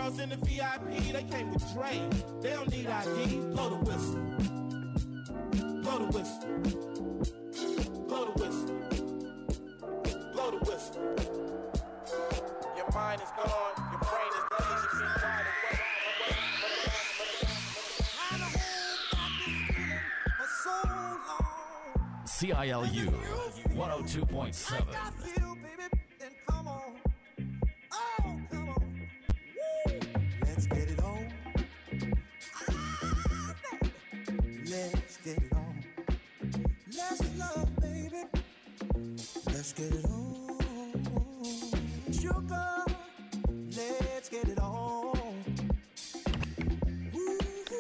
girls in the VIP, they came with Dre. They don't need ID. Blow the whistle. Blow the whistle. Blow the whistle. Blow the whistle. Your mind is gone. Your brain is dazed. You can't ride away. CILU 102.7. Let's get it on. Sugar, let's get it on. Ooh,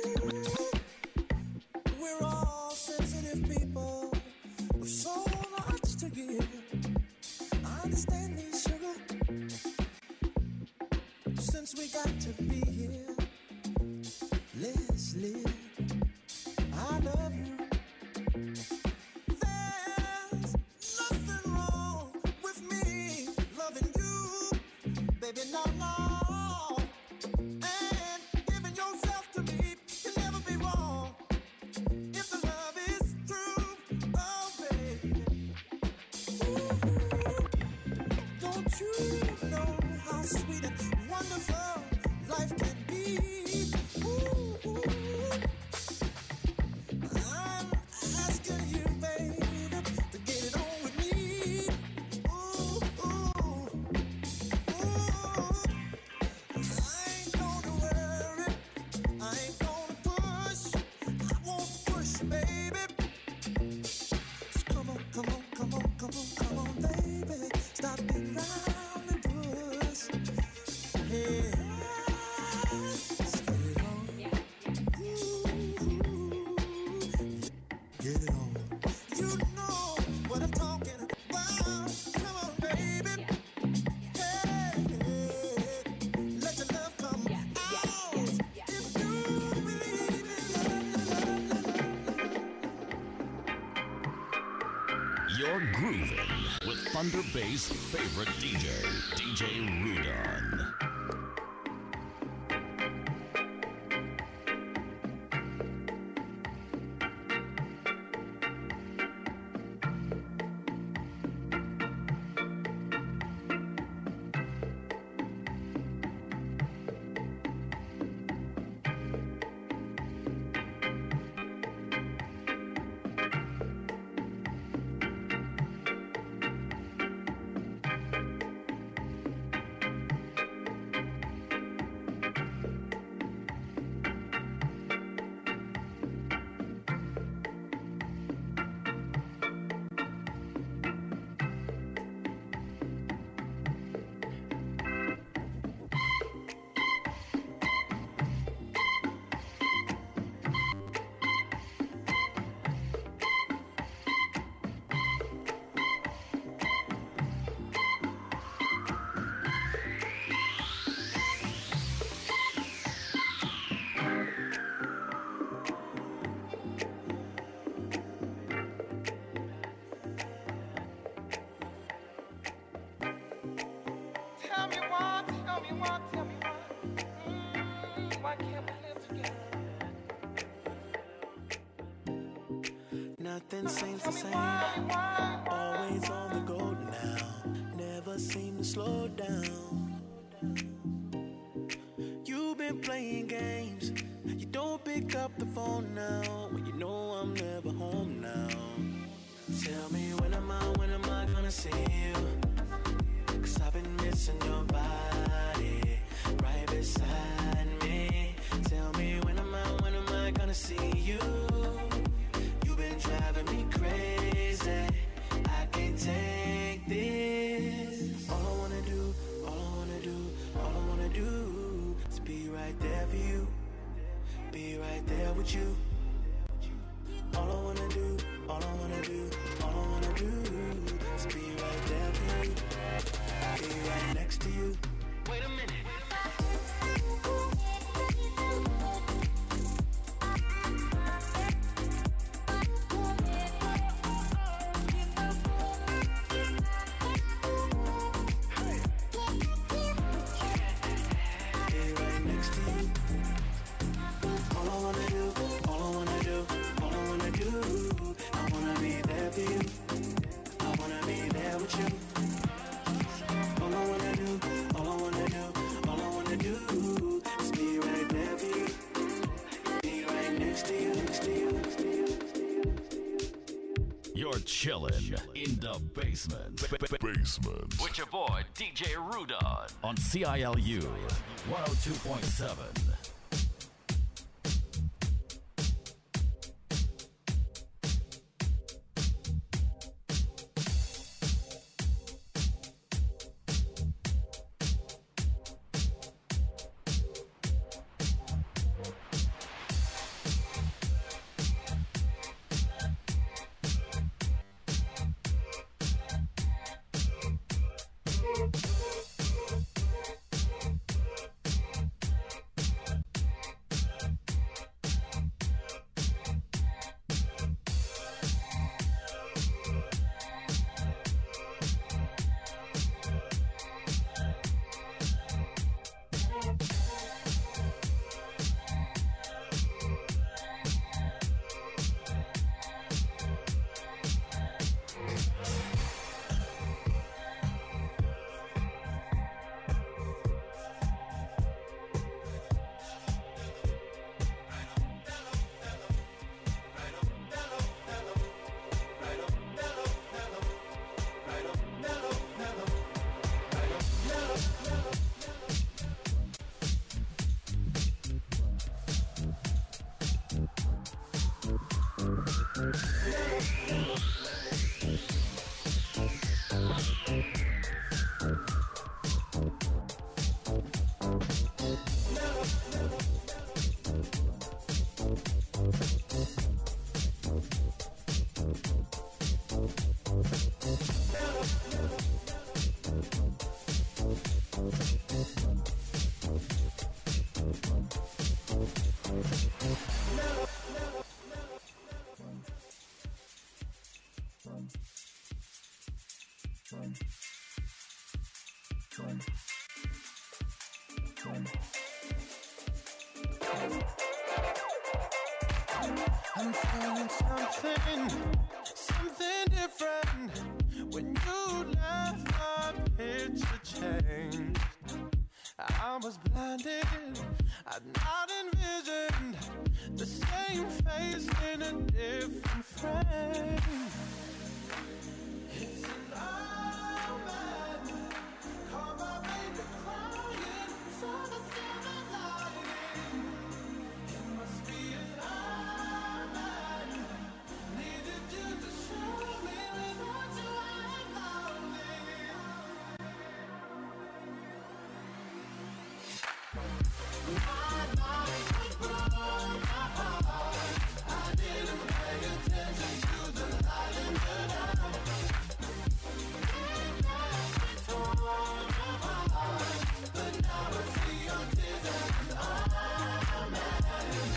we're all sensitive people with so much to give. I understand these, sugar. Since we got to be here, let's live. I love you. No, no, and giving yourself to me can never be wrong. If the love is true, oh baby. Ooh, don't you know how sweet and wonderful life can be? Ooh, I'm asking you, baby, to get it on with me. Come on, baby, stop being round and push. Hey, let's get it on. Get it on. You know what I'm talking about. Come on, baby. Hey, let your love come out. If you believe in love. You're grooving with Thunder Bay's favorite DJ, DJ Rudon. Why can't we live together? Nothing seems the same. Always on the go now. Never seem to slow down. You've been playing games. You don't pick up the phone now. When you know I'm never home now. Tell me when am I gonna see you? 'Cause I've been missing your body right beside me. Tell me when am I gonna see you? You've been driving me crazy. I can't take this. All I wanna do is be right there for you. Be right there with you. All I wanna do is be right there for you. Be right next to you. Wait a minute. Be right chillin' in the basement. Basement. With your boy, DJ Rudon. On CILU 102.7. I'm feeling something different. When you left, my picture changed. I was blinded, I'd not envisioned the same face in a different frame. It's an omen, call my baby crying, saw the silver lining. It must be an omen, needed you to show me without you I'm lonely. My life was broken apart. I didn't pay attention to the light in the dark. It left me torn apart, but now I see your tears and I'm mad.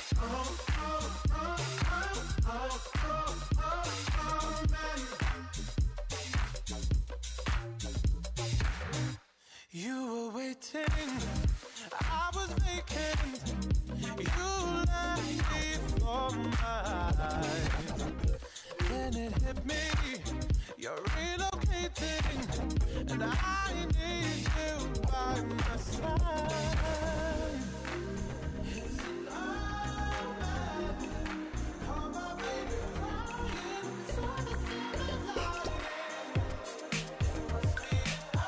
You were waiting, I was vacant. You left me for my eyes. Then it hit me, you're relocating, and I need you by my side. It's an omen, call my baby crying, saw the silver lining. It must be an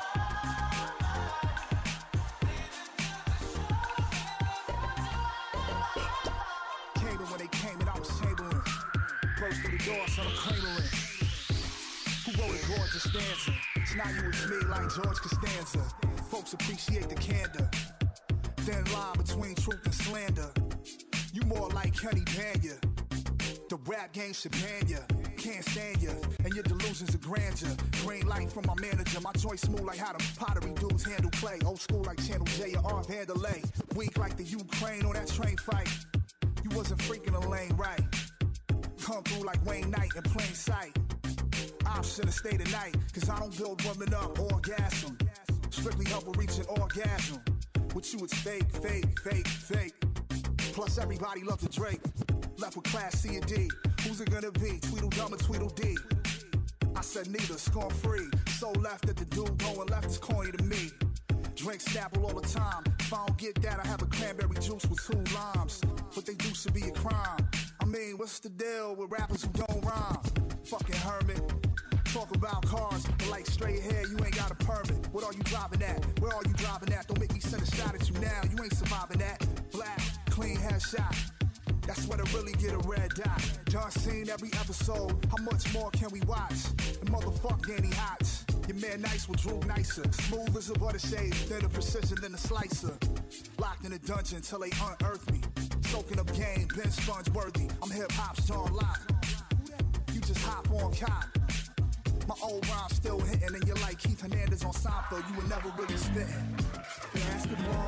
Came in when they came and I was Chamberlain. Close to the door, so I'm clamoring. Who wrote a gorgeous stanza? It's not you, it's me, like George Costanza. Folks appreciate the candor. Thin line between truth and slander. You more like Kenny Banya. The rap game should ban ya. Can't stand ya, and your delusions of grandeur. Green light from my manager. My joint smooth like how them pottery dudes handle clay. Old school like Channel J or Art Vandelay. Weak like the Ukraine on that train fight. You wasn't freaking the lane right. Come through like Wayne Knight in plain sight. I should've stayed at night, cause I don't build women up, orgasm. Strictly help her reach an orgasm. With you it's fake, fake, fake, fake. Plus everybody loves the Drake. Left with class C and D. Who's it gonna be? Tweedledum or Tweedledee? I said neither, scorn free. So left that the dude going left is corny to me. Drink Snapple all the time. If I don't get that, I have a cranberry juice with 2 limes. But they do should be a crime. I mean, what's the deal with rappers who don't rhyme? fucking hermit. Talk about cars, but like straight hair, you ain't got a permit. What are you driving at? Where are you driving at? Don't make me send a shot at you now, you ain't surviving that. Black, clean headshot. That's when I really get a red dot. Done seen every episode, how much more can we watch? And motherfuck Danny Hots. Your man Nice will droop nicer. Smooth as a butter shade, then a precision than a slicer. Locked in a dungeon till they unearth me. Soaking up game, Ben Sponge worthy. I'm hip-hop's John Locke. You just hop on cop. My old rhyme still hitting, and you're like Keith Hernandez on Seinfeld. You were never really spitting. Basketball.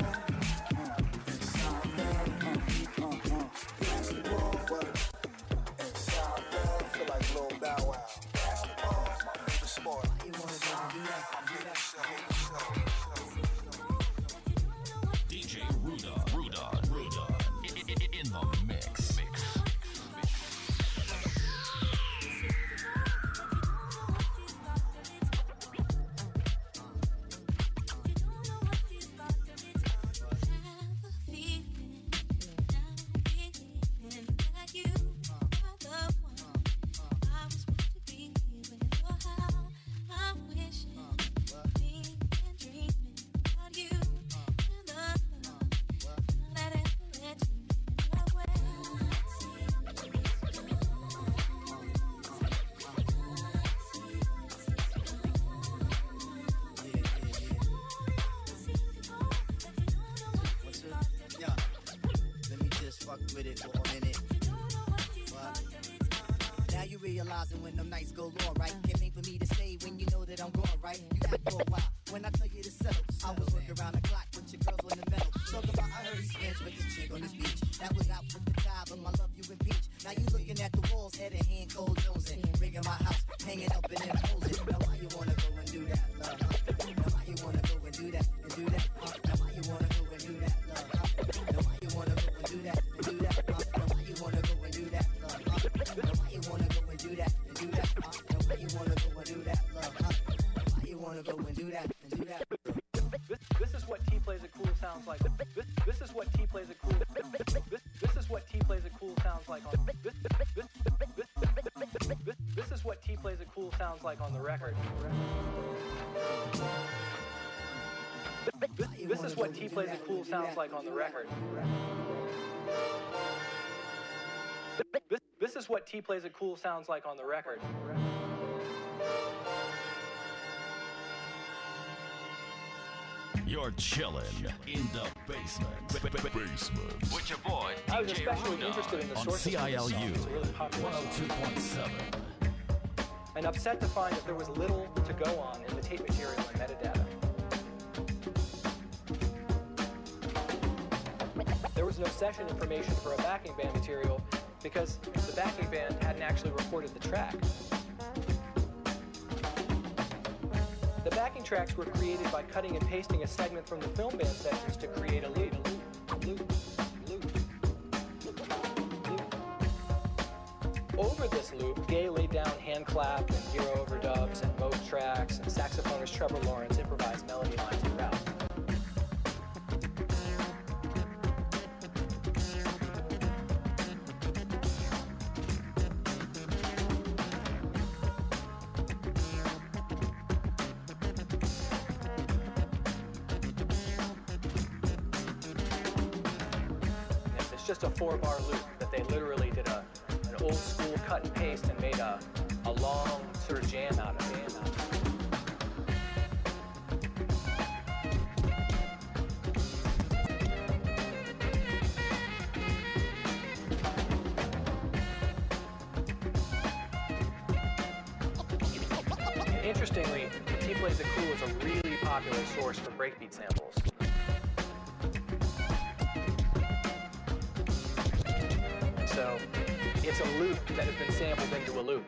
Basketball. And Seinfeld. Feel like Lil Bow Wow. Basketball is my favorite sport. You wanna do that? DJ Rudon, in the mix. Realizing when them nights go on, right? Can't wait for me to stay when you know that I'm gone, right? You act for a while when I tell you to settle. I was working around the clock with your girls in the middle. Talk about I heard he spins with this chick on this beach. That was out with the tie, but my love you impeach. Now you looking at the walls, head and hand, cold Jonesing. Rigging my house, hanging up and then holding. Now why you wanna go and do that, love? Now why you wanna go and do that and do that? Now why you wanna go and do that, love? Now why you wanna go and do that and do that? Now why you wanna go and do that, love? Now why you wanna go and do that and do that? Now why you wanna go and do that, love? Why you wanna go and do that and do that? This is what T plays it cool sounds like. This is what T plays it cool. This is what T plays it cool sounds like on. This is what T plays it cool sounds like on the record. This is what T plays it cool sounds like on the record. This is what T plays it cool sounds like on the record. You're chillin' in the basement. With your boy, I was DJ especially Rudon interested in the on sources of this song. CILU It's a really popular song. 102.7. And upset to find that there was little to go on in the tape material and metadata. There was no session information for a backing band material because the backing band hadn't actually recorded the track. The backing tracks were created by cutting and pasting a segment from the film band sessions to create a loop. Over this loop, Gaye laid down hand clap and hero overdubs and Moog tracks, and saxophonist Trevor Lawrence improvised melody lines throughout. It's just a 4-bar loop that they literally did an old school cut and paste and made a long sort of jam out of it. Interestingly, T Plays It Cool is a really popular source for breakbeat samples. So it's a loop that has been sampled into a loop.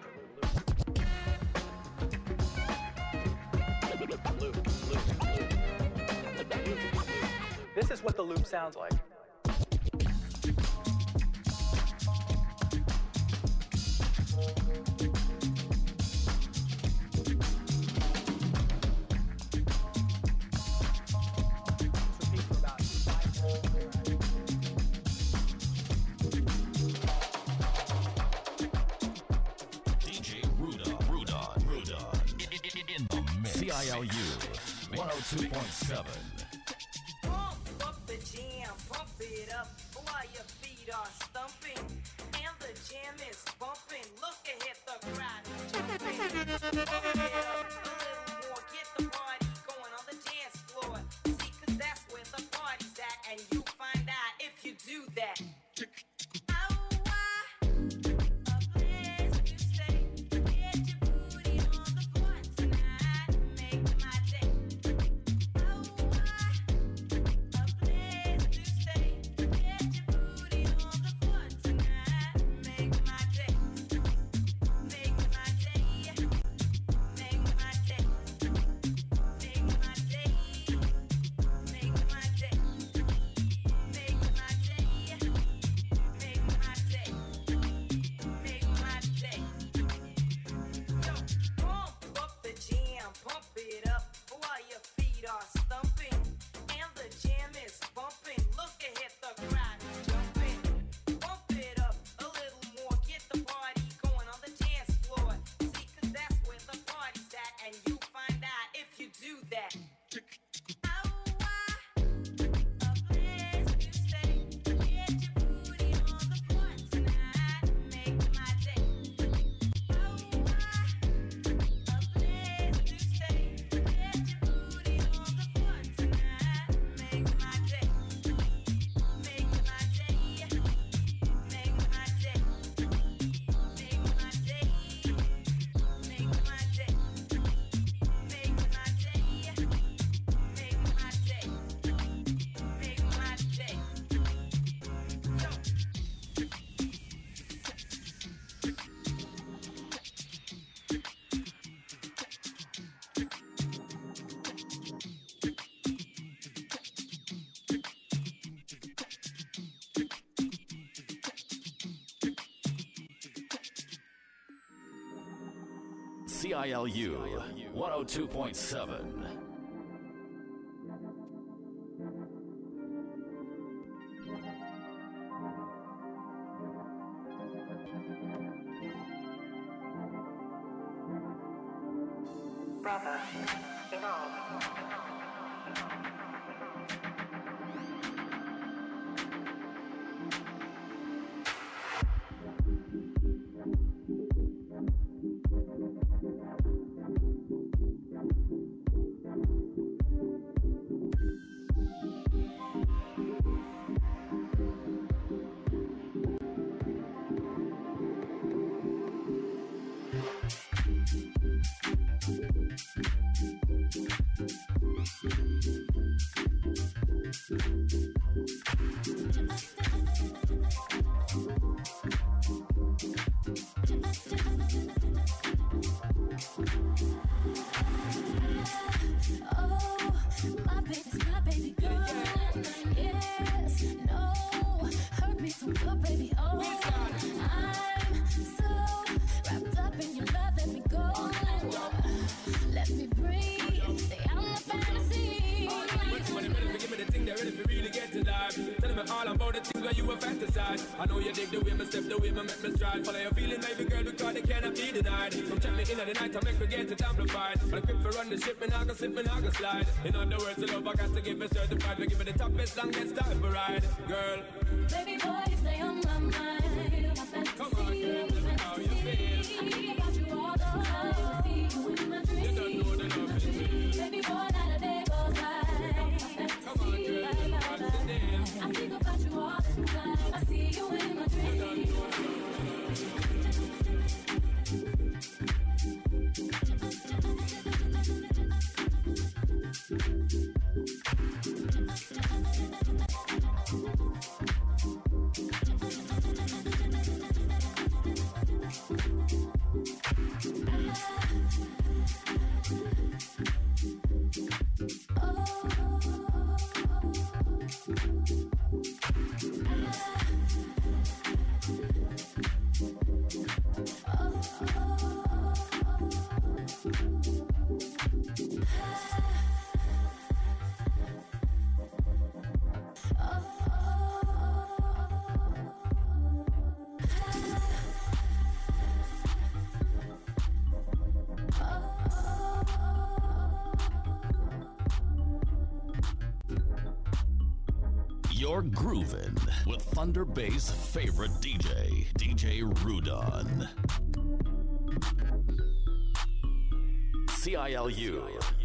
Loop. This is what the loop sounds like. CILU 102.7. Pump up the jam, pump it up while your feet are stumping. And the jam is bumping. Look ahead, the crowd is jumping. Pump it up a little more, get the party going on the dance floor. See, 'cause that's where the party's at, and you find out if you do that. CILU 102.7. Brother, you know. I know you dig the way me step, the way me make me stride. Follow your feeling, baby girl, because they cannot be denied. Come check me in at the night, I make me get it amplified. But I quick for run the ship, and I go slip, and I go slide. In other words, the love I got to give it certified. We give it the toughest, longest time for ride, girl. Baby boy, you stay on my mind. My fantasy, come on, girl, let me how you feel. I think about you all the time. I see you in my dreams. You don't know the love is real. Baby boy, not a day goes by. Come on, girl, what's the name? I think about you all the time. I see you in my dreams. You don't know the You're grooving with Thunder Bass' favorite DJ, DJ Rudon. CILU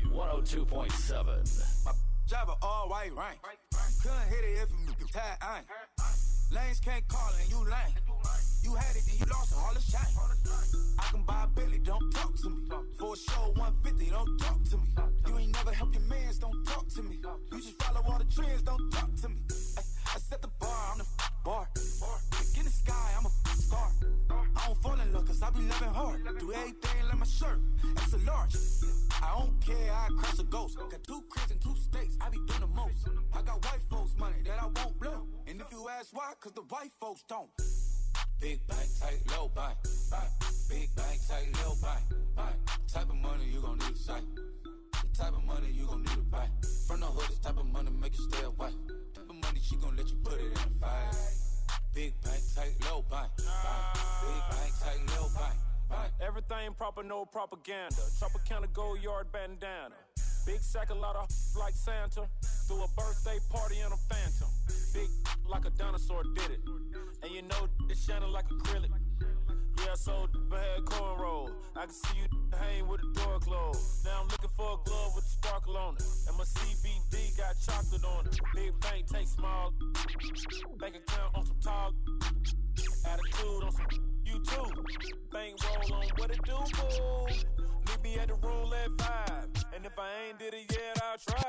102.7. My driver all white rank. Couldn't hit it if you could tie ain't. Lanes can't call it and you lame. You had it and you lost it, all the shine. I can buy a Billy, don't talk to me. For a show 150, don't talk to me. You ain't never helped your mans, don't talk to me. You just follow all the trends, don't talk to me. I set the bar, I'm the bar. Look in the sky, I'm a star. I don't fall in love cause I be loving hard. Do everything like my shirt, it's a large. I don't care, I crush a ghost. Got 2 cribs and 2 states, I be doing the most. I got white folks money that I won't blow. And if you ask why, cause the white folks don't. Big bank, tight, low bank. Big bank, tight, low bank. Type of money you gon' need to sight. The type of money you gon' need to buy. From the hood, this type of money make you stay away. Type of money she gon' let you put it in the fight. Big bank, tight, low bank. Big bank, tight, low bank. Everything proper, no propaganda. Tropicana gold yard bandana. Big sack, a lot of like Santa. Threw a birthday party in a phantom. Big like a dinosaur did it. And you know it's shining like acrylic. Yeah, so I had cornrow. I can see you hang with the door closed. Now I'm looking for a glove with a sparkle on it. And my CBD got chocolate on it. Big bank, take small. Bank account on some tall. Attitude on some you too. Bank roll on what it do, boo. Meet me at the roulette vibe. And if I ain't did it yet, I'll try.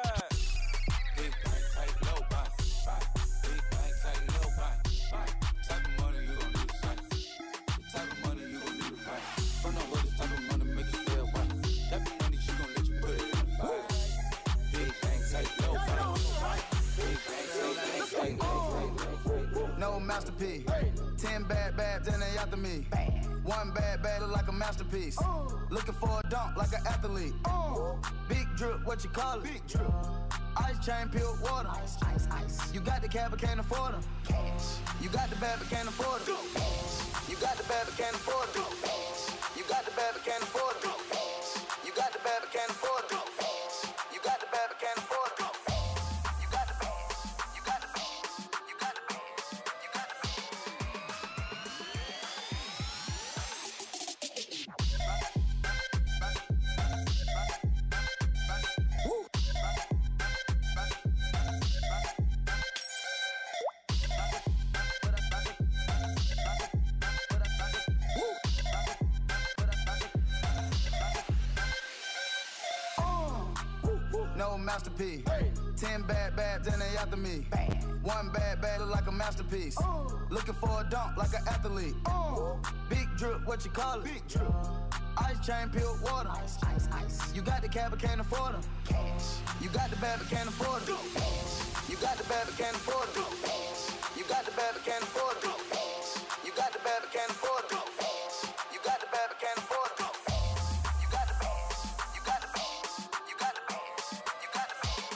Big bank, tight, low bank. Big bank, tight, low bank. Type of money you gon' need to sight. The type of money you gon' need to buy. From the hood, this type of money make you stay away. Type of money she gon' let you put it in the fight. Big bank, tight, low bank. Big bank, tight, low bank. No masterpiece. 10 bad babs and they after me. 1 bad bad look like a masterpiece. Looking for a dunk like an athlete. Big drip, what you call it? Big drip. Ice chain, pure water. Ice, ice, ice. You got the cab but can't afford them. Cash. You got the bad but can't afford them. Cash. You got the bad but can't afford them. Cash. You got the bad but can't afford them. Cash. You got the bad but can't afford them. Cash. You got the bad but can't afford them. You got the bad. You got the bad. You got the bad. You got the bad. No masterpiece. 10 bad babs and they after me. 1 bad bad look like a masterpiece. Looking for a dunk like an athlete. Big drip, what you call it? Big drip. Ice chain, pure water. Ice, ice, ice. You got the cab but can't afford them. Cash. You got the bad but can't afford them. Cash. You got the bad but can't afford them. Cash. You got the bad but can't afford them. Cash. You got the bad but can't afford them. Cash. You got the bad but can't afford them. You got the bad. You got the bad. You got the bad. You got the bad.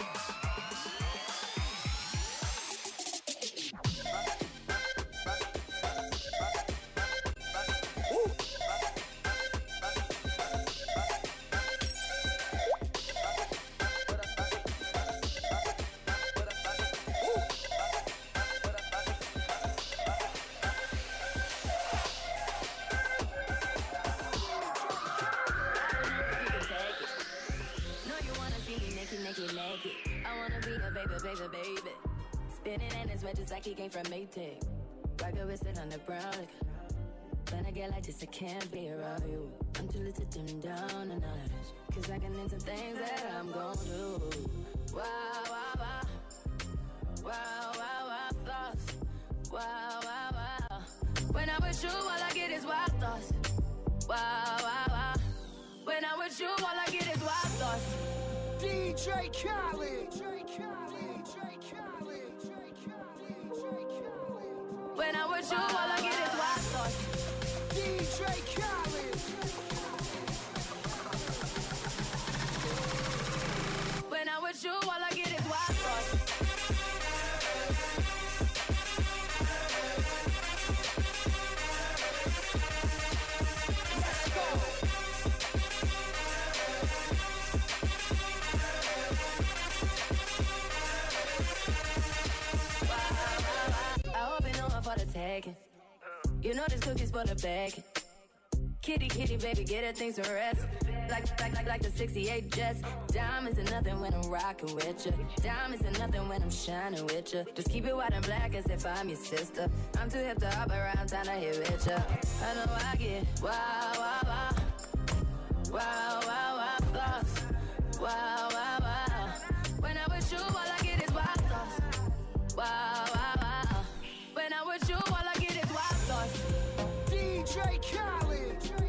Baby. Spinning in his red just like he came from Maytag. Rocket with it on the brown. Like, when I get like this, I can't be around you. I'm too little to dim down a notch. Cause I can into things that I'm gon' do. Wow, wow, wow. Wow, wow, wow, thoughts. Wow, wow, wow. When I'm with you, all I get is wild thoughts. Wow, wow, wow. When I'm with you, all I get is wild thoughts. DJ Khaled. When I'm with you, all I get is wild thoughts. DJ Khaled. When I'm with you, all I get is wild thoughts. Let's go. taking. You know this cookie's for the bag. Kitty, kitty, baby, get her things to rest. Like the 68 Jets. Diamonds are nothing when I'm rocking with ya. Diamonds are nothing when I'm shining with ya. Just keep it white and black as if I'm your sister. I'm too hip to hop around, time to hit with ya. I know I get wow, wow, wow. Wow, wow, wow, thoughts. Wow, wow, wow. When I'm with you, all I get is wild thoughts. Wow, wow, wow. When I'm with you, all I get is wild thoughts. DJ Khaled.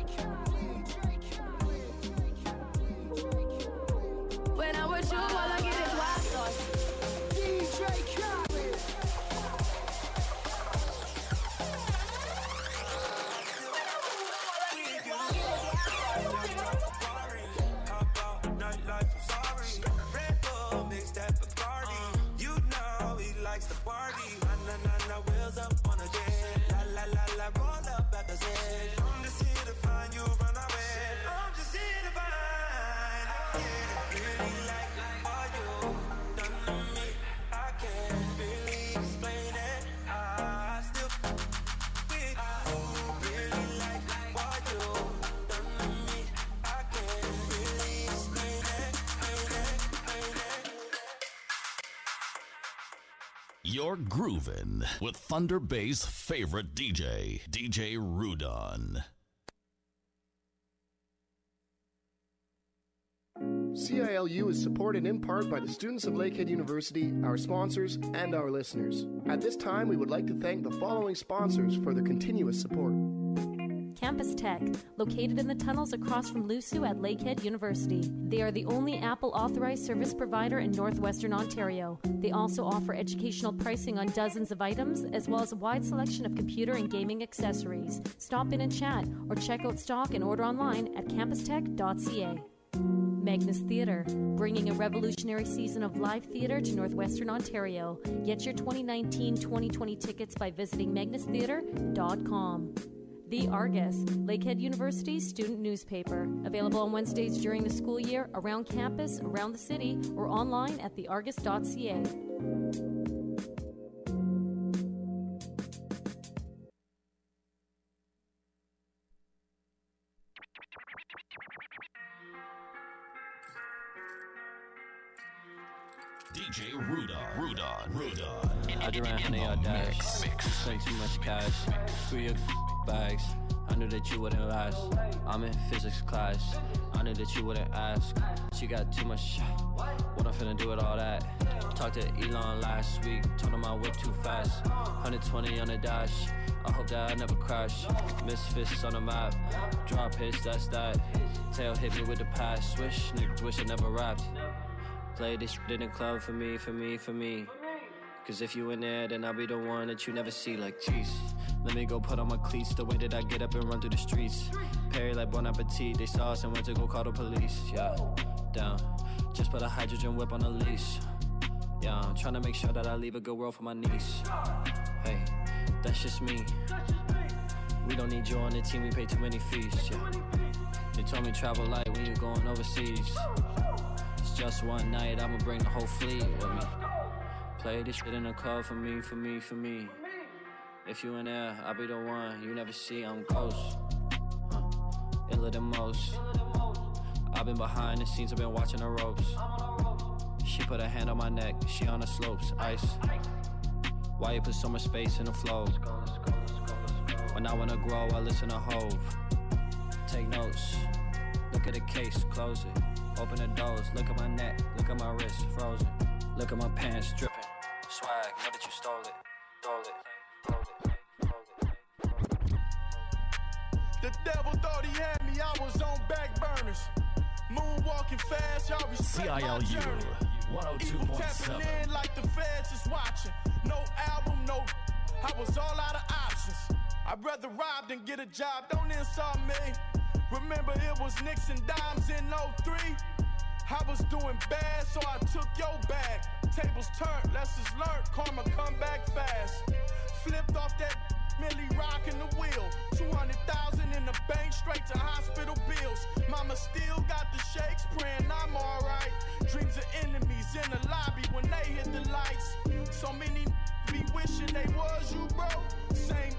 When I'm with you, all I get is wild thoughts. DJ Khaled. Nightlife, I'm sorry. Red Bull mixed that Bacardi. You know he likes to party. Na wheels up on a jet. La, roll up at the set. I'm just here to find you, run away. I'm just here to find you. Really like all you done to me. I can't really explain it. I still with you. Really like what you done to me. I can't really explain it. You're groovin' with Thunder Bay's favorite DJ, DJ Rudon. CILU is supported in part by the students of Lakehead University, our sponsors, and our listeners. At this time, we would like to thank the following sponsors for their continuous support. Campus Tech, located in the tunnels across from LUSU at Lakehead University. They are the only Apple authorized service provider in Northwestern Ontario. They also offer educational pricing on dozens of items, as well as a wide selection of computer and gaming accessories. Stop in and chat, or check out stock and order online at campustech.ca. Magnus Theatre, bringing a revolutionary season of live theatre to Northwestern Ontario. Get your 2019-2020 tickets by visiting magnustheatre.com. The Argus, Lakehead University's student newspaper. Available on Wednesdays during the school year, around campus, around the city, or online at theargus.ca. DJ Rudon. I just ran honey on dash. Spent too much cash. Screw your bags. I knew that you wouldn't last. I'm in physics class. I knew that you wouldn't ask. She got too much. What I'm finna do with all that? Talked to Elon last week. Told him I whip too fast. 120 on the dash. I hope that I never crash. Misfits on the map. Drop hits, that's that. Tail hit me with the pass. Swish, niggas wish I never rapped. Play this shit in the club for me. Cause if you in there, then I'll be the one that you never see. Like, jeez, let me go put on my cleats. The way that I get up and run through the streets. Perry like Bon Appetit. They saw us and went to go call the police. Yeah, down. Just put a hydrogen whip on a leash. Yeah, I'm trying to make sure that I leave a good world for my niece. Hey, that's just me. We don't need you on the team, we pay too many fees. Yeah, they told me travel light when you're going overseas. It's just one night, I'ma bring the whole fleet with me. Play this shit in the club for me. If you in there, I'll be the one you never see, I'm ghost. Iller than most. I've been behind the scenes, I've been watching the ropes. She put her hand on my neck, she on the slopes, ice. Why you put so much space in the flow? When I wanna grow, I listen to Hove. Take notes, look at the case, close it. Open the doors, look at my neck, look at my wrist, frozen. Look at my pants, dripping. Swag, know that you stole it. The devil thought he had me, I was on back burners. Moonwalking fast, y'all respect my journey. Evil tapping in like the feds is watching. No album, no, I was all out of options. I'd rather rob than get a job, don't insult me. Remember it was nicks and dimes in 03. I was doing bad, so I took your bag. Tables turned, lessons learned, karma come back fast. Flipped off that Millie rocking the wheel. 200,000 in the bank, straight to hospital bills. Mama still got the shakes, praying I'm alright. Dreams of enemies in the lobby when they hit the lights. So many be wishing they was you, bro. Same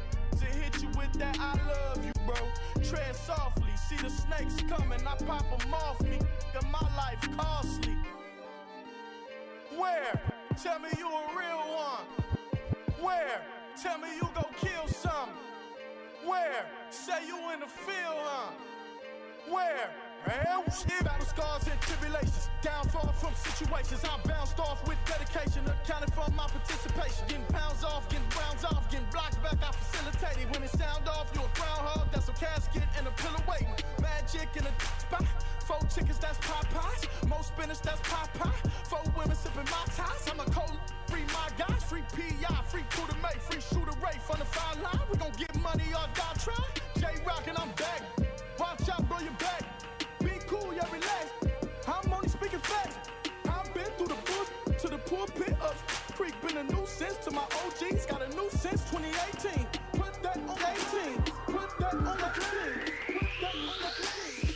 breaks coming, I pop them off me. Got my life costly. Where? Tell me you a real one. Where? Tell me you go kill something. Where? Say you in the field, huh? Where? Battle scars and tribulations, downfall from situations. I'm bounced off with dedication, accounted for my participation. Getting pounds off, getting rounds off, getting blocks back, I facilitated. When it sound off, you a groundhog, that's a casket and a pillow waiting. Magic in a spot, 4 chickens, that's Popeyes. More spinach, that's Popeye. 4 women sipping my ties. I'm a cold, free my guys, free P.I., free Kuda May, free Shooter Ray from the fine line. We gon' get money or die trying. J-Rock and I'm back. Watch out, bro, you back. Be cool, yeah, relax. I'm only speaking facts. I've been through the bush to the pulpit of creek. Been a nuisance to my OGs. Got a new since 2018. Put that on 18. Put that on the team. Put that on the team.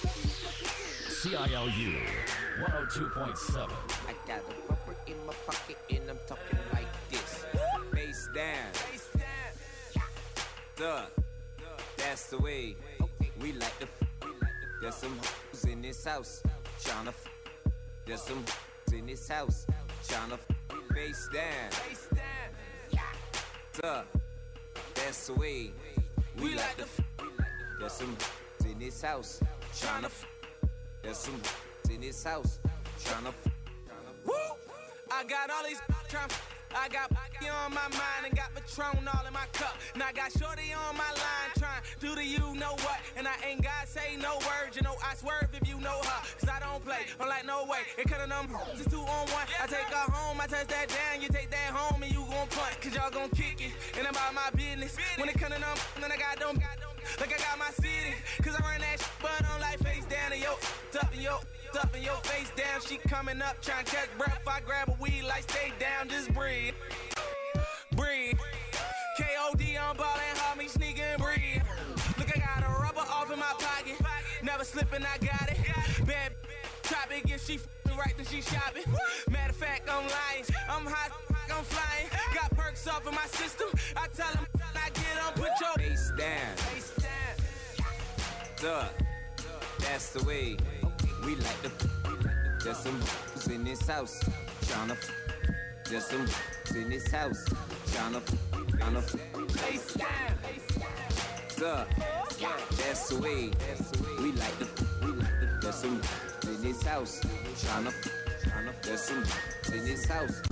CILU 102.7. I got a rubber in my pocket and I'm talking like this. Face down. Face down. Duh. That's the way we like the. There's some hoes in this house, tryna There's some hoes in this house, tryna face down. Face down. Duh. That's the way we like the. There's some hoes in this house, tryna There's some hoes in this house, tryna Woo! I got all these tryna I got on my mind and got Patron all in my cup. And I got Shorty on my line trying to do the you know what. And I ain't got say no words, you know I swerve if you know her. Cause I don't play, I'm like no way. It cut them just 2 on 1. I take her home, I touch that down, you take that home and you gon' punt. Cause y'all gon' kick it, and I'm about my business. When it come to them, then I got them like I got my city. Cause I run that shit, but I'm like face down and yo, up and yo. Up in your face down, she coming up trying to catch breath. I grab a weed like stay down, just breathe. Breathe. K.O.D. on ball and homie sneaking breathe. Look, I got a rubber off in my pocket. Never slipping, I got it. Bad top it, if she f***ing right, then she shopping. Matter of fact, I'm lying. I'm hot, I'm flying. Got perks off in my system. I tell them I get on, put your face down. Face down. Duh. That's the way. We like the. There's some hoes in this house, tryna. There's some hoes in this house, tryna. Face down. Duh. That's the way. We like the. There's some hoes in this house, tryna. There's some hoes in this house,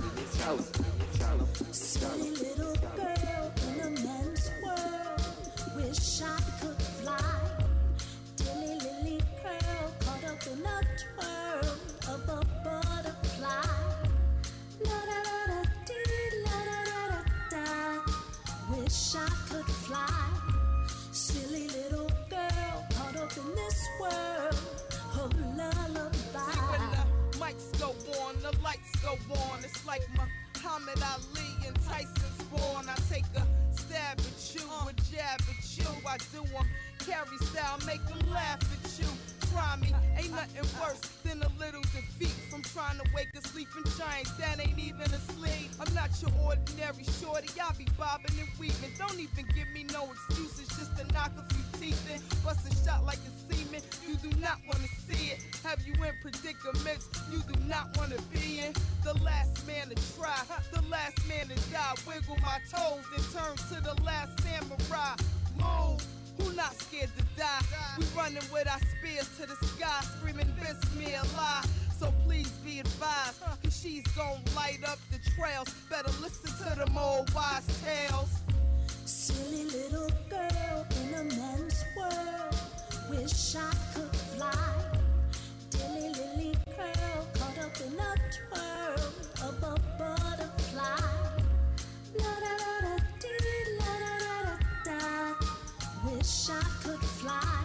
Silly little girl in a man's world. Wish I could fly. Dilly lily curl caught up in a twirl of a butterfly. La da da da dee, la da da da da. Wish I could fly. Silly little girl caught up in this world of lullaby. See, when the mics go on, the lights go on. It's like Muhammad Ali and Tyson's born. I take a stab at you, a jab at you. I do them carry style, make them laugh at you. Try me, ain't nothing worse than a little defeat from trying to wake a sleeping giant that ain't even asleep. I'm not your ordinary shorty, I be bobbing and weaving. Don't even give me no excuses just to knock a few teeth in. Bust a shot like a semen, you do not wanna see it. Have you in predicaments you do not wanna be in. The last man to try, the last man to die. Wiggle my toes and turn to the last samurai. Move. Who not scared to die? We running with our spears to the sky, screaming Bismillah. So please be advised, cause she's gon' light up the trails. Better listen to them old wise tales. Silly little girl in a man's world. Wish I could fly. Dilly lily curl caught up in a twirl of a butterfly. La da da da dee, la da da da da. Wish I could fly.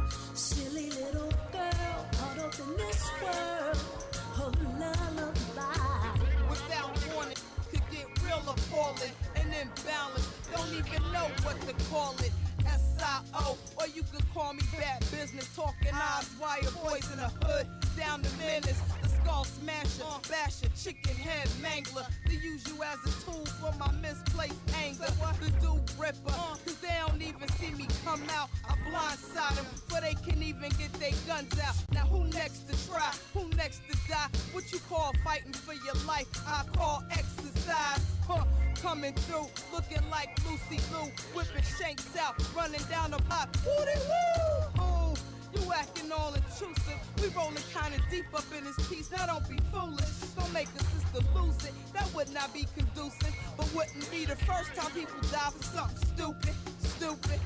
Silly little girl caught up in this world of lullaby. Without warning, could get real appalling and imbalanced. Don't even know what to call it. S-I-O, or you could call me bad business. Talking eyes, wire boys in the hood, down to menace. The skull smasher, basher, chicken head mangler. They use you as a tool for my misplaced anger. The dude ripper, cause they don't even see me come out. I blindside them before they can even get their guns out. Now who next to try? Who next to die? What you call fighting for your life? I call exercise. Coming through, looking like Lucy Lou, whipping shanks out, running down the block. Woody-woo! Ooh, you acting all intrusive. We rolling kinda deep up in this piece. Now don't be foolish. Don't make a sister lose it. That would not be conducive, but wouldn't be the first time people die for something stupid. Stupid.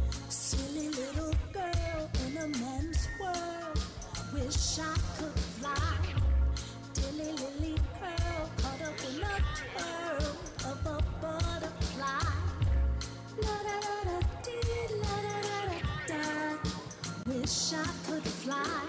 Silly little girl in a man's world. Wish I could fly. Dilly lily curl caught up in a twirl of a butterfly. La da da da dee, la da da da da. Wish I could fly.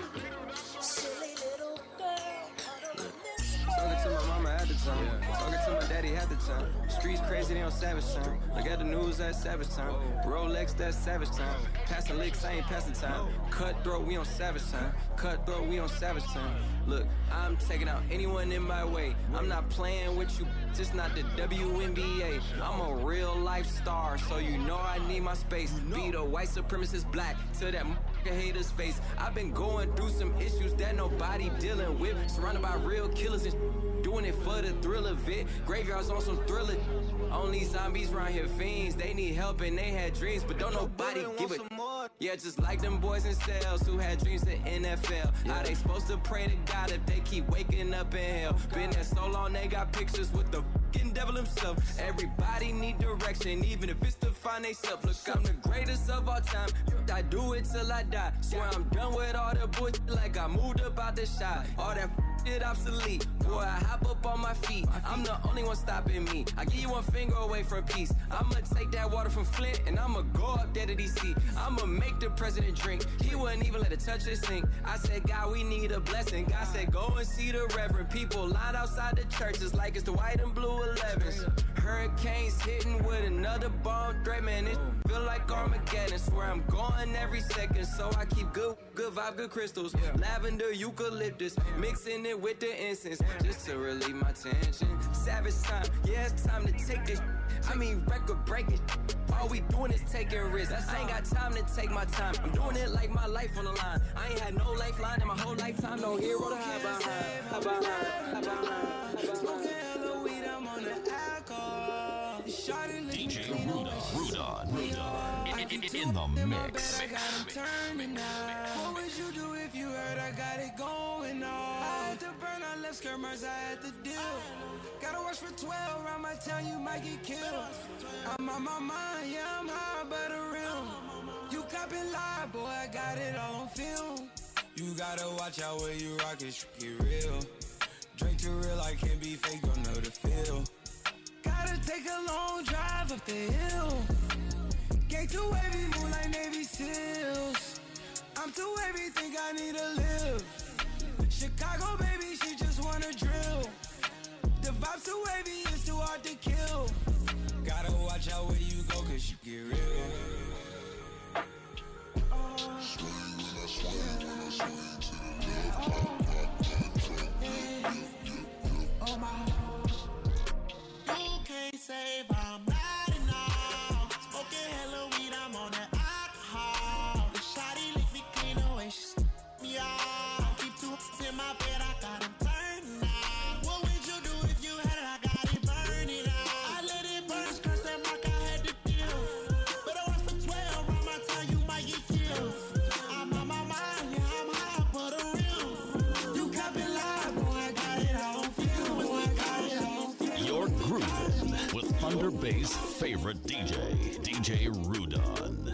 Silly little girl caught up in this world. Talking to my mama at the time. Talking to my daddy at the time. Streets crazy, they on savage time. Look at the news, that's savage time. Rolex, that's savage time. Passing licks, I ain't passing time. Cutthroat, we on savage time. Cutthroat, we on savage time. Look, I'm taking out anyone in my way. I'm not playing with you, just not the WNBA. I'm a real life star, so you know I need my space. Be the white supremacist black to that hater's face. I've been going through some issues that nobody dealing with. Surrounded by real killers and doing it for the thrill of it. Graveyards on some thriller. Only zombies around here fiends. They need help and they had dreams, but don't nobody give it. Yeah, just like them boys in cells who had dreams in NFL. How they supposed to pray to God if they keep waking up in hell? Been there so long they got pictures with the fucking devil himself. Everybody need direction, even if it's to find they self. Look, I'm the greatest of all time. I do it till I die. Swear I'm done with all the bullshit, like I moved up out the shot. All that shit obsolete. Boy, I hop up on my feet. I'm the only one stopping me. I give you one finger away from peace. I'ma take that water from Flint and I'ma go up there to DC. I'ma make the president drink. He wouldn't even let it touch his sink. I said, God, we need a blessing. God said, go and see the reverend. People lined outside the churches like it's the white and blue 11s. Hurricanes hitting with another bomb threat, man. It feel like Armageddon. Swear I'm going every second, so I keep good vibe, good crystals. Lavender, eucalyptus, mixing it with the incense, just to relieve my tension. Savage time, yeah, it's time to take this. I mean, record breaking. All we doing is taking risks. I ain't got time to take my time. I'm doing it like my life on the line. I ain't had no lifeline in my whole lifetime. No hero to hide behind. Smoking hella weed, I'm on the alcohol. DJ Rudon. In the mix. What would you do if you heard I got it going on? I had to burn, I left skirmers, I had to deal. Gotta watch for 12, around my town you might get killed. I'm on my mind, yeah, I'm high, but a real. You copping live, boy, I got it all on film. You gotta watch out where you rock it, get real. Drink too real, I can't be fake, don't know the feel. Gotta take a long drive up the hill. Gate too wavy, move like Navy SEALs. I'm too wavy, think I need to live. Chicago, baby, she just wanna drill. The vibe's too wavy, it's too hard to kill. Gotta watch out where you go, cause you get real. Oh my. You can't save, I'm not enough. Smoking hella weed, I'm on that alcohol. The shawty lick me clean away, she me off. Keep two in my bed, I got him turned now. What would you do if you had it? I got it burning out. I let it burn, scratch that mark, I had to deal. But I watch for 12, around my time you might get killed. I'm on my mind, yeah, I'm high, but a real. You cop it live, boy, I got it all on film. Boy, I got it all on film. You're grooving with Thunder Bay's favorite DJ Rudon.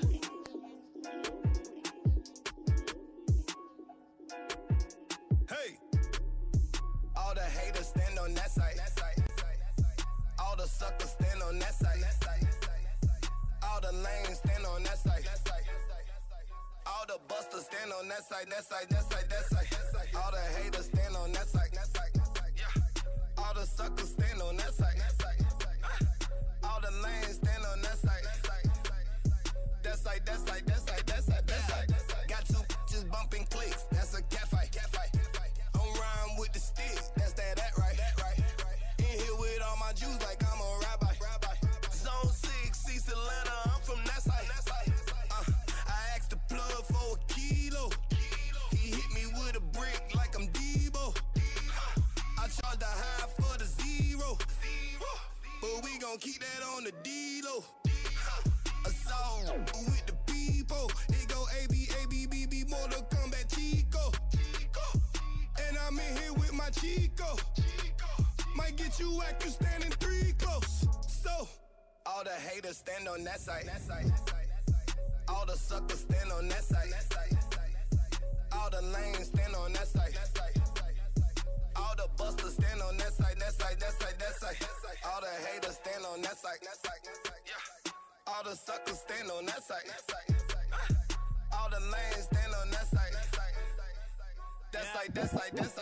Hey, all the haters stand on that side. All the suckers stand on that side. All the lanes stand on that side. All the busters stand on that side. All the haters stand on that side. All the suckers stand on that side. All the lanes stand on that side. That side. Got two bitches bumping clicks. That's a cat fight. I'm riding with the stick. That's that right. In here with all my Jews like I'm a rabbi. Zone 6, East Atlanta. I'm from that side. I asked gon' keep that on the D-Lo. A song with the people. It go A-B, Mortal Kombat Chico. And I'm in here with my Chico. Might get you whacked, you standing 3 close. So, all the haters stand on that side. All the suckers stand on that side. All the lanes stand on that side. All the busters stand on that side, that side. All the haters stand on that side. All the suckers stand on that side. All the lanes stand on that side. That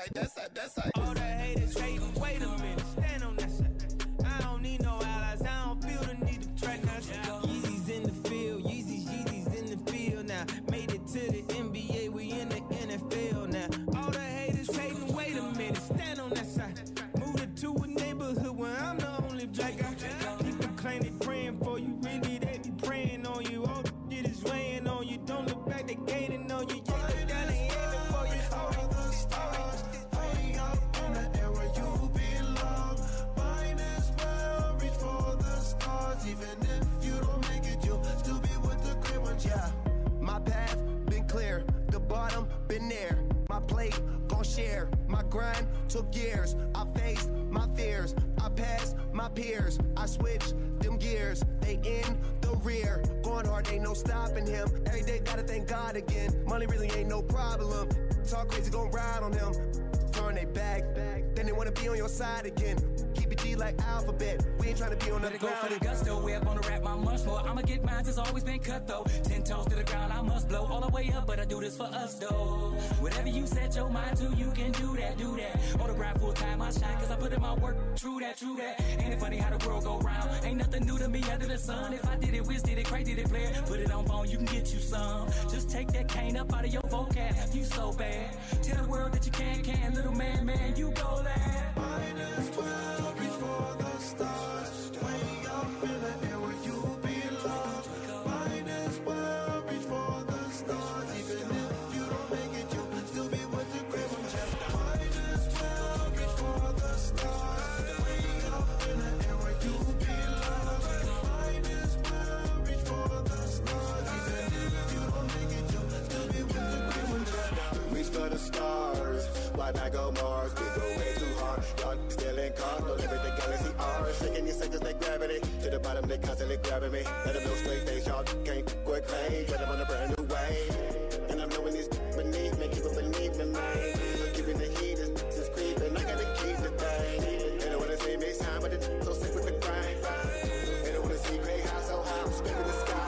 side. All the haters hating, wait a minute, stand on that side. I don't need no allies, I don't feel the need to track us. Yeezys in the field, Yeezys in the field now. Made it to the NBA, we in the NFL now. All the haters hating, wait a minute, stand on that side. Moved to a neighborhood where I'm the only black guy. People claim they praying for you, really they be praying on you. All the shit is weighing on you, don't look back, they gaining on you. Yeah, they down, they aiming for you. All the stars, way up in the air where you belong. Might as well reach for the stars, even if you don't make it, you'll still be with the great ones. Yeah, my path been clear, the bottom been there. My plate gon' share, my grind took years. I faced my fears, I passed my peers. I switched them gears, they in the rear. Going hard, ain't no stopping him. Every day gotta thank God again. Money really ain't no problem. Talk crazy, gon' ride on him. Turn they back, then they wanna be on your side again. Keep it G like alphabet. We ain't tryna be on the ground. Go for the gusto, way up on the rap, my much more. I'ma get mine, it's always been cutthroat. 10 toes to the ground, I must blow all the way up, but I do this for us though. Whatever you set your mind to, you can do that. On the grind full time, I shine, cause I put in my work. True that. Ain't it funny how the world go round? Ain't nothing new to me under the sun. If I did it, Wiz did it, Craig did it, player. Put it on phone, you can get you some. Just take that cane up out of your vocab, you so bad. Tell the world that you can, little man, you go there. Might as well reach for the stars, way up in the air where you belong. Might as well reach for the stars, even if you don't make it, you'll still be with the great ones. Might as well reach for the stars, way up in the air where you belong. Might as well reach for the stars, even if you don't make it, you'll still be with the great ones. Reach for the stars, why not go Mars? We go way too hard, y'all still in cars, no limit the galaxy R. Shaking your seconds like gravity, to the bottom they constantly grabbing me. Let them know straight face, y'all can't quit claim, but I'm on a brand new wave. And I'm knowing these beneath me, keep it beneath me, man. So keeping the heat is creeping, I gotta keep the thing. They don't wanna see me shine, but it's so sick with the grind. They don't wanna see great high, so high, I'm screaming the sky.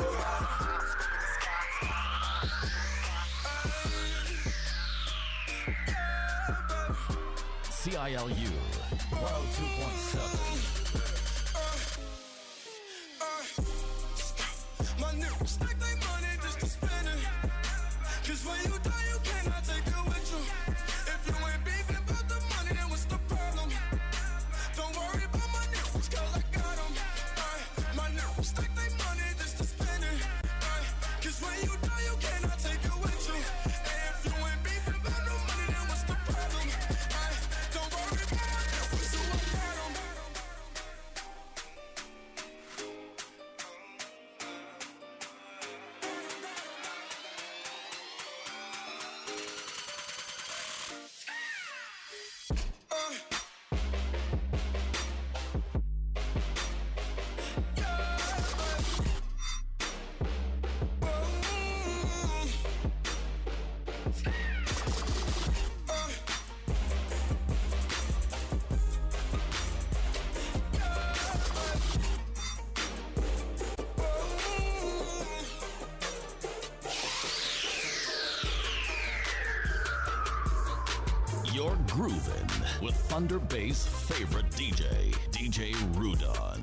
CILU 102.7. My niggas stack they money just to spend it. Cause when you die, you cannot take it with you. If you ain't beefing about the money, then what's the problem? Don't worry about my niggas, cause I got them. My niggas stack they money just to spend it. Cause when you die, you cannot take it with you. And if you ain't beefing about no money, then what's the problem? Don't worry about my niggas, so I got them. You're grooving with Thunder Bass' favorite DJ, DJ Rudon.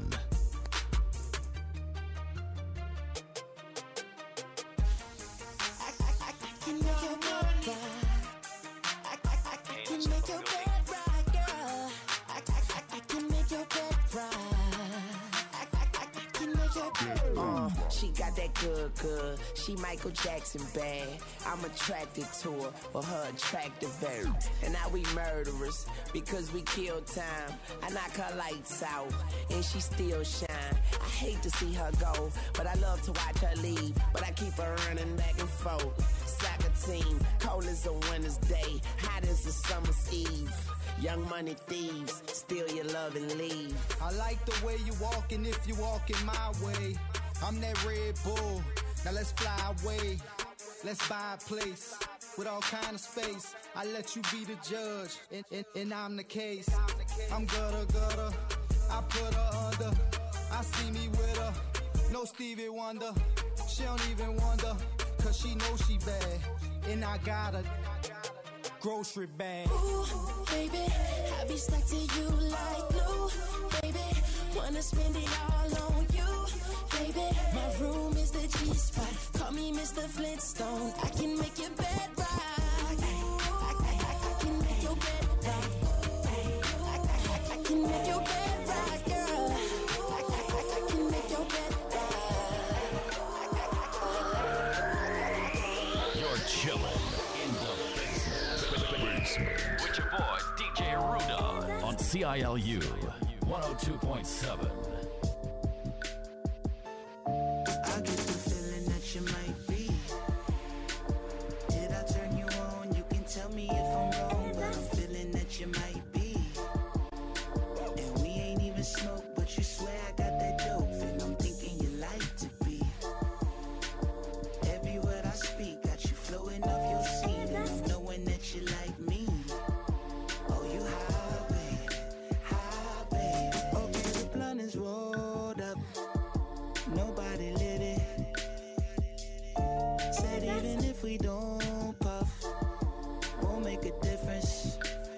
She got that good, good. She Michael Jackson bad. I'm attracted to her for her attractive air. And now we murderers because we kill time. I knock her lights out and she still shine. I hate to see her go, but I love to watch her leave. But I keep her running back and forth. Soccer team, cold as a winter's day, hot as a summer's eve. Young money thieves, steal your love and leave. I like the way you walking if you walking my way. I'm that Red Bull, now let's fly away. Let's buy a place with all kind of space. I let you be the judge, and I'm the case. I'm gutter, I put her under. I see me with her, no Stevie Wonder. She don't even wonder, cause she knows she bad. And I got a grocery bag. Ooh, baby, I be stuck to you like glue. Baby, wanna spend it all on you. Baby, my room is the G-spot. Call me Mr. Flintstone. I can make your bed rock. I can make your bed rock. I can make your bed rock, girl. I can make your bed rock. You're chilling in the basement with your boy DJ Rudon on CILU 102.7. I get the feeling that you might be. Did I turn you on? You can tell me if I'm wrong, but I'm feeling that you might be. And we ain't even smoked, but you swear I got that dope, and I'm thinking you like to be. Every word I speak got you flowing off your seat, and I'm knowing that you like me. Oh, you high, baby, high, baby. Okay, the blunt is rolled up. Nobody lit it. Said even if we don't puff, won't make a difference.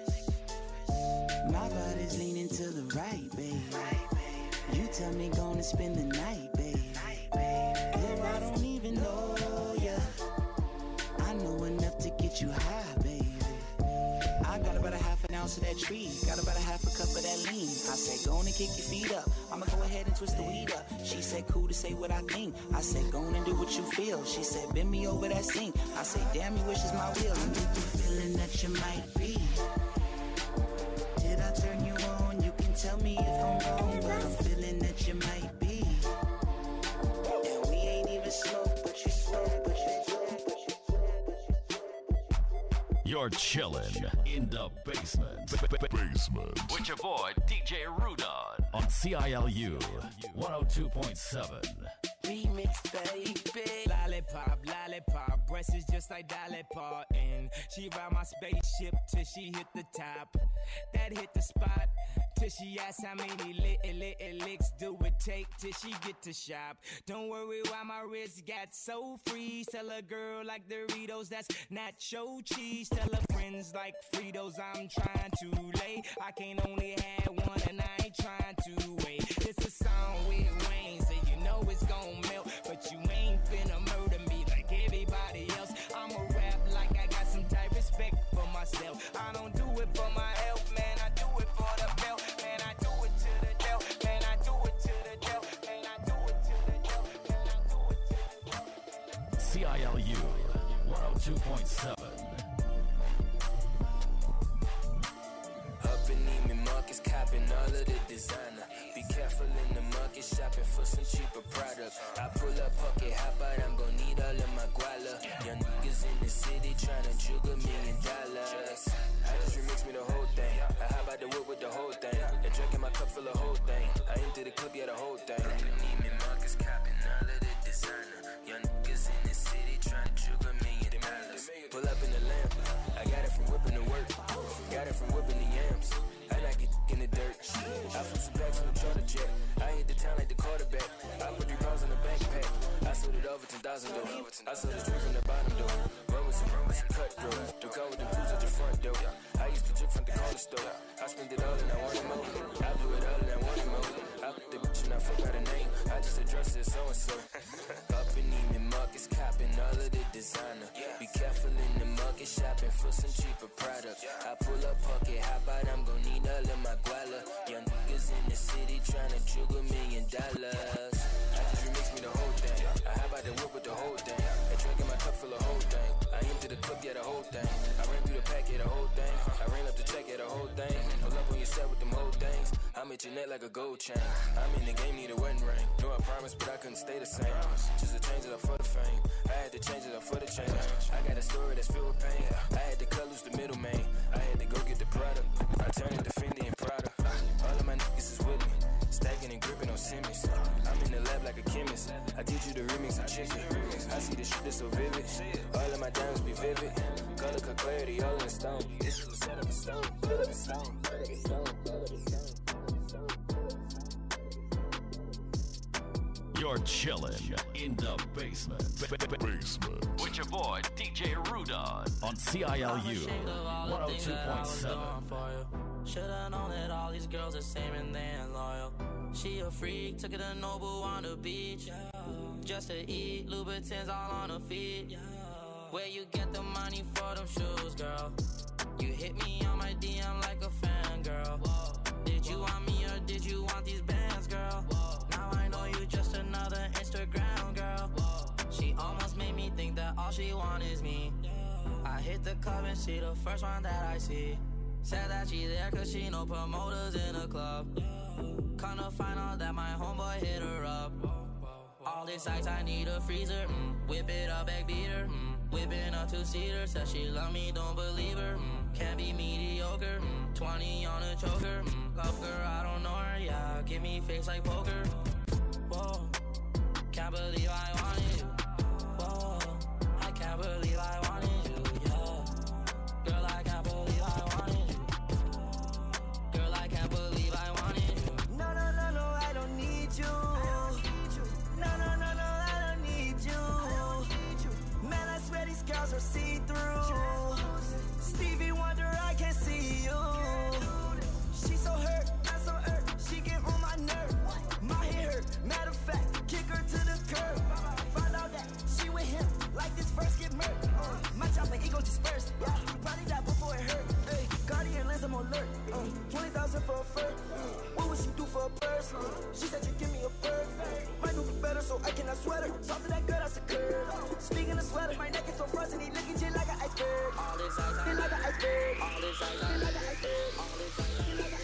My body's leaning to the right, babe. You tell me gonna spend the night, babe. If I don't even know ya, I know enough to get you high, baby. I got about a half an ounce of that tree, got about a half a cup of that lean. I said, go on and kick your feet up. I'ma go ahead and twist the weed up. She said, cool to say what I think. I said, go on and do what you feel. She said, bend me over that sink. I said, damn, you wish is my will. I get the feeling that you might be. Did I turn you on? You can tell me if I'm wrong, but I'm feeling that you might be. And we ain't even smoked, but you swear, but you swear, but you swear, but you swear. You're chilling in the basement. With your boy DJ Rudon on CILU 102.7. Remix, baby. Lollipop, lollipop. Breast is just like Dolly Parton. She ride my spaceship till she hit the top. That hit the spot till she asks how many little licks do it take till she get to shop. Don't worry why my wrist got so free. Tell a girl like Doritos, that's nacho cheese. Tell her friends like Fritos, I'm trying to lay. I can only have one and I ain't trying to wait. It's a song with Wayne, so you know it's gon' melt. But you ain't finna murder me like everybody else. I'ma rap like I got some type of respect for myself. I don't do it for my health, man, I do it for the belt. Man, I do it to the death. Man, I do it to the death. Man, I do it to the death. Man, I do it to the death. CILU 102.7. Up in Neiman Marcus, copping all of the designer. Be careful in the market, shopping for some cheaper products. I pull up pocket hot, but I'm gon' need all of my guala. Young niggas in the city tryna juggle $1 million. I just remix me the whole thing. I hop out the wood with the whole thing. And drinking my cup full of whole thing. I ain't through the clip, yeah, the whole thing. Up in Neiman Marcus, copping all of the designer. Young niggas in the city tryna juggle $1 million. Pull up in the lamp. I got it from whipping the work. Got it from whipping the yams. I like it in the dirt. I flew some bags on the charter jet. I hit the town like the quarterback. I put 3 pounds in the backpack. I sold it over 10,000 though. I sold the straight from the bottom though. Run with some cutthroat. Don't go with the fools at your front door. I used to drink from the corner store. I spent it all and I wanted more. I blew it all and I wanted more. I put the bitch and I forgot her name. I just addressed it so and so. Up in Neiman Marcus, copping all of the designer. Be careful in the market, shopping for some cheaper products. I pull up pocket hot, but I'm gon' need all of my guala. Young niggas in the city tryna juggle $1 million. I just remix me the whole thing. gold chain. I'm in the game, need a wedding ring. No, I promised, but I couldn't stay the same. Just to change it up for the fame. I had to change it up for the change. I got a story that's filled with pain. I had to cut loose the middleman. I had to go get the product. I turned it to Fendi and Prada. All of my niggas is with me. Stacking and gripping on Simmons. I'm in the lab like a chemist. I teach you the remix of chicken. I see the shit that's so vivid. All of my diamonds be vivid. Color, cut, clarity, all in the stone. This is a set of a stone. You're chillin' in the basement. With your boy DJ Rudon on CILU 102.7. Should've known that all these girls are same and they ain't loyal. She a freak, took her to Noble on the beach. Just to eat, Louboutins all on her feet. Where you get the money for them shoes, girl? You hit me on my DM like a fan, girl. Did you want me or did you want these bands, girl? Now I know you just another Instagram girl. She almost made me think that all she want is me. I hit the club and she the first one that I see. Said that she there cause she know promoters in the club. Come to find out that my homeboy hit her up. All this ice, I need a freezer. Whip it up, back beater. Whipping a two-seater. Said she love me, don't believe her. Can't be mediocre. 20 on a choker. Love her, I don't know her. Yeah, give me face like poker. Whoa, can't believe I wanted you. Whoa, I can't believe I wanted you. Yeah, girl, I can't believe I wanted you. Girl, I can't believe I wanted you. No, I don't need you. No, I don't need you. Man, I swear these girls are see-through. Stevie Wonder, I can't see you. She so hurt, I'm so hurt. She get on my nerve. My head hurt. Matter of fact, kick her to the curb. Find out that she with him, like this first get murdered. My chopper ego dispersed. Yeah, probably died before it hurt. Hey, Guardian lens, I'm alert. 20,000 for a fur. What would she do for a purse? She said you give me a bird. Might do better, so I cannot sweat her. Talk to that girl, that's a curve. Speaking of sweater, my neck is so frozen, he looking just like an iceberg. All this ice, like an iceberg. All this ice, like an iceberg. All this ice, like an iceberg.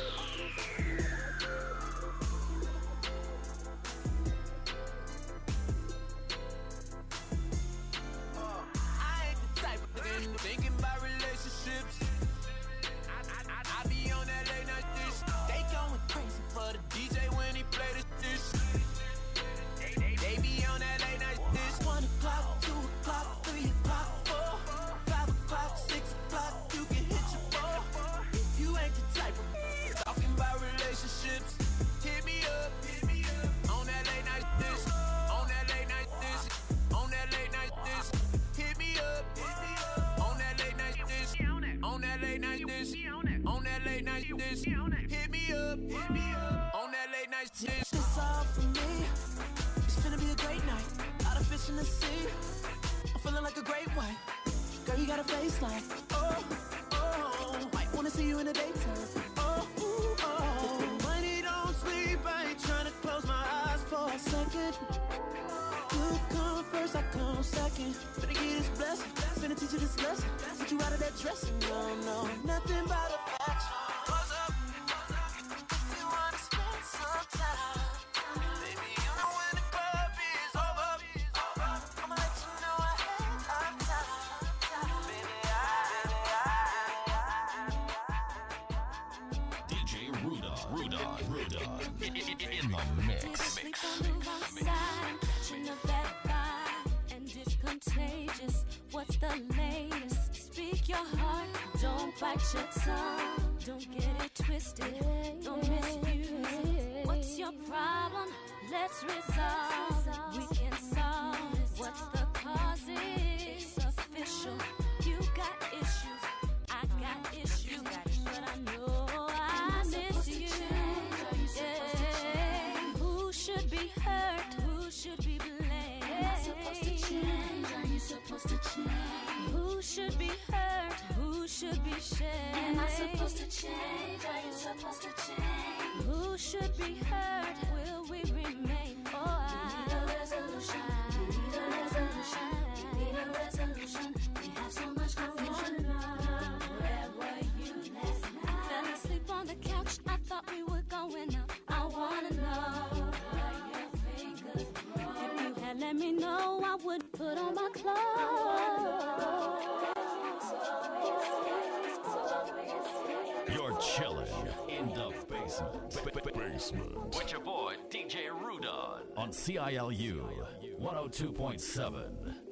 Thinking about relationships. I be on that late night dish. They going crazy for the DJ when he play this dish. They be on that late night dish. 1 o'clock, 2 o'clock, 3 o'clock, 4, 5 o'clock, 6 o'clock, you can hit your ball. If you ain't the type of talking about relationships, hit me up. On that late night dish. On that late night dish. On that late night dish. Hit me up. On that late night dish. On that late night dish. On that late night dish. Hit me up. On that late night dish. This all for me. It's finna be a great night. Lot of fish in the sea. I'm feeling like a great white. Girl, you got a face like oh. Might wanna see you in the daytime. Oh. If the money don't sleep, I ain't tryna close my eyes for a second. You come first, I come second. Better get this blessing. Finna teach you this lesson. Get you out of that dressing. No, nothing but affection. Close up. If you wanna spend some time, baby, you know when the club is over. I'ma let you know ahead of time. Baby, DJ Rudon in the mix. Sleep on the wrong side, catching a bad vibe, and it's contagious. What's the latest? Speak your heart, don't bite your tongue. Don't get it twisted, don't misuse it. What's your problem? Let's resolve. We can solve it. What's the cause? It's official. You got issues, I got issues, but I know I miss you. Yeah. Who should be hurt? Who should be blamed? Am I supposed to change? Are you supposed to change? Who should be hurt? Who should be shamed? Am I supposed to change? Are you supposed to change? Who should be hurt? Will we remain? Oh, I need a resolution. We need a resolution. We need a resolution. We have so much confusion. Where were you last night? Fell asleep on the couch. I thought we were going out. I You're chilling in the basement. With your boy DJ Rudon on CILU 102.7.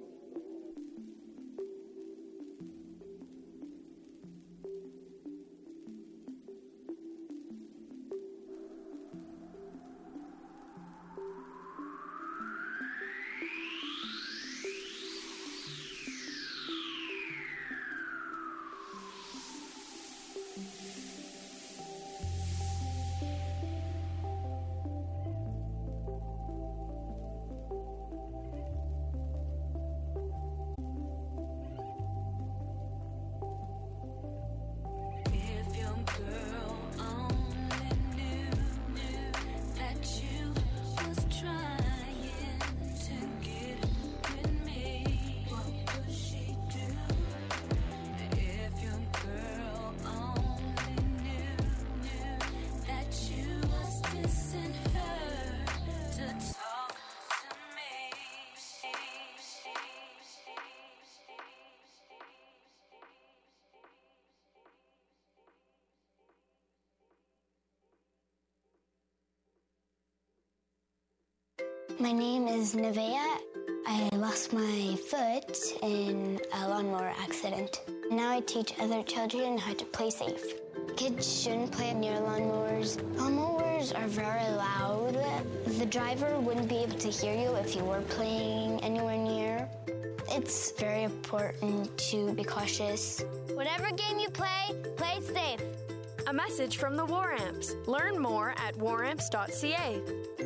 My name is Nevaeh. I lost my foot in a lawnmower accident. Now I teach other children how to play safe. Kids shouldn't play near lawnmowers. Lawnmowers are very loud. The driver wouldn't be able to hear you if you were playing anywhere near. It's very important to be cautious. Whatever game you play, play safe. A message from the War Amps. Learn more at waramps.ca.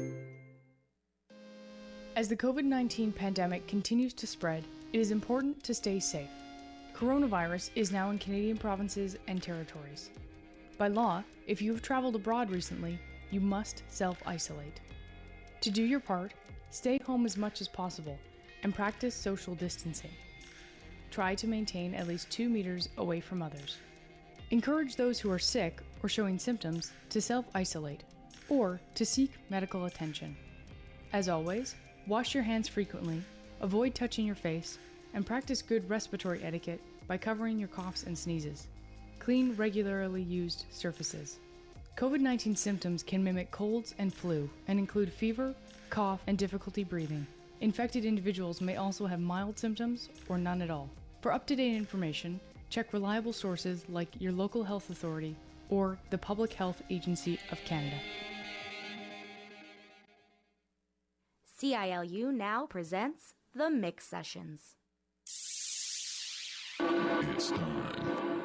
As the COVID-19 pandemic continues to spread, it is important to stay safe. Coronavirus is now in Canadian provinces and territories. By law, if you have traveled abroad recently, you must self-isolate. To do your part, stay home as much as possible and practice social distancing. Try to maintain at least 2 meters away from others. Encourage those who are sick or showing symptoms to self-isolate or to seek medical attention. As always, wash your hands frequently, avoid touching your face, and practice good respiratory etiquette by covering your coughs and sneezes. Clean regularly used surfaces. COVID-19 symptoms can mimic colds and flu and include fever, cough, and difficulty breathing. Infected individuals may also have mild symptoms or none at all. For up-to-date information, check reliable sources like your local health authority or the Public Health Agency of Canada. CILU now presents The Mix Sessions. It's time.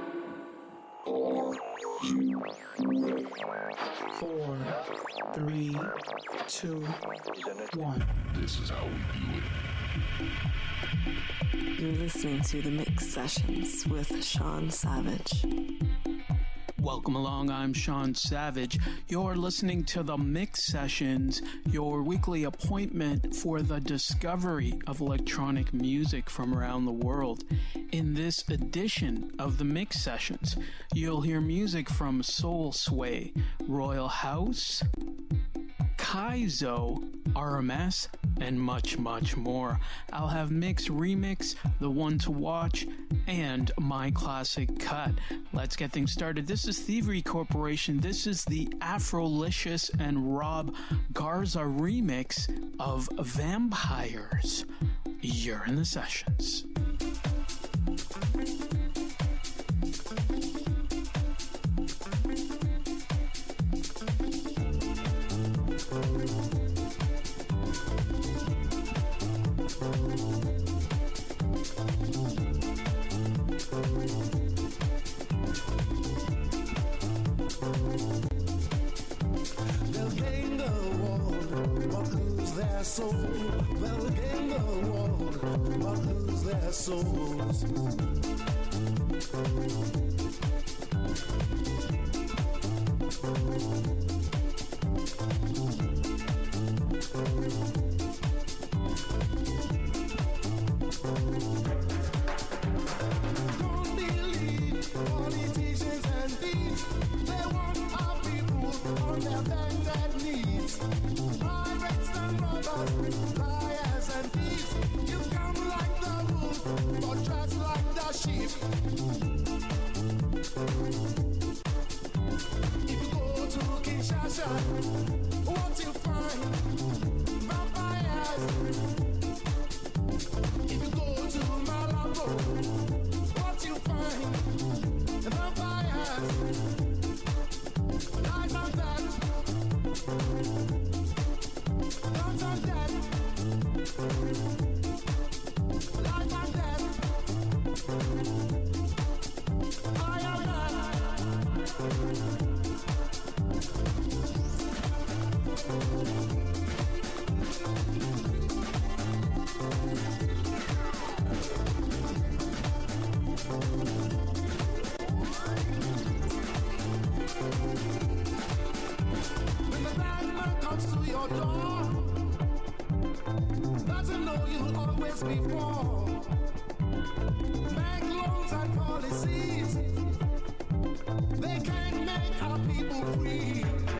4, 3, 2, 1. This is how we do it. You're listening to The Mix Sessions with Sean Savage. Welcome along, I'm Sean Savage. You're listening to The Mix Sessions, your weekly appointment for the discovery of electronic music from around the world. In this edition of The Mix Sessions, you'll hear music from Soul Sway, Royal House, Kaizo, RMS, and much, much more. I'll have Mix Remix, The One to Watch, and My Classic Cut. Let's get things started. This is Thievery Corporation. This is the Afrolicious and Rob Garza remix of Vampires. You're in the sessions. They'll gain the world, but lose their soul. They'll gain the world, but lose their souls. Don't believe politicians and thieves. They want our people on their bended knees. Pirates and robbers, liars and thieves. You come like the If you go to Kinshasa, what you find? Vampires. If you go to Malabo, what you find? Vampires. Lies on that. Guns on that. Lies on that. I am that. When the bad man comes to your door, doesn't know you'll always be poor. Bank loans and policies, they can't make our people free.